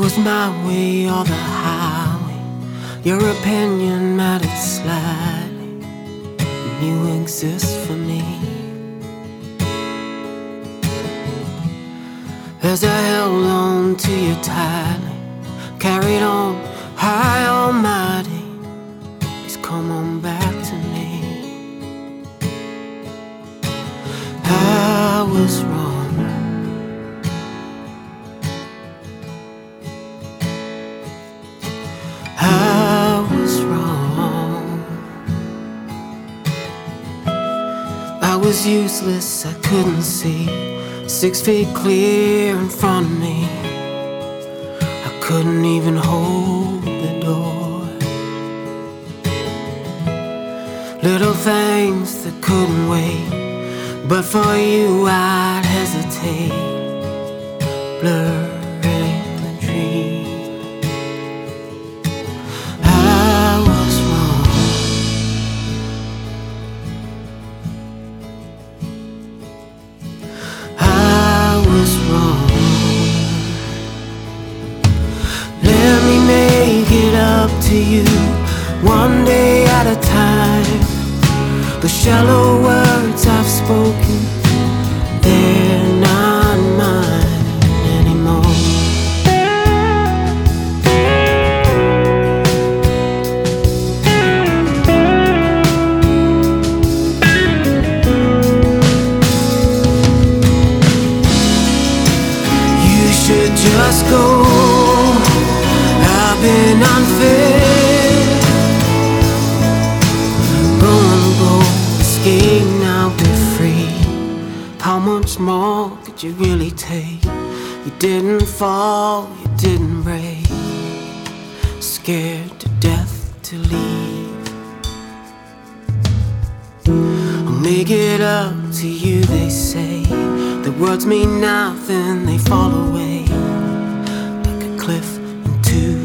was my way or the highway. Your opinion mattered slightly, and you exist for me. As I held on to you tightly, carried on high almighty, please come on back to me. I was wrong. I was wrong. I was useless, I couldn't see 6 feet clear in front of me. I couldn't even hold the door. Little things that couldn't wait, but for you I'd hesitate, blurring the dream. I was wrong. I was wrong. Let me make it up to you, one day at a time. The shallow words I've spoken, they're not mine anymore. You should just go. I've been unfair. Go, escape now, be free. How much more could you really take? You didn't fall, you didn't break. Scared to death to leave. I'll make it up to you, they say. The words mean nothing, they fall away like a cliff into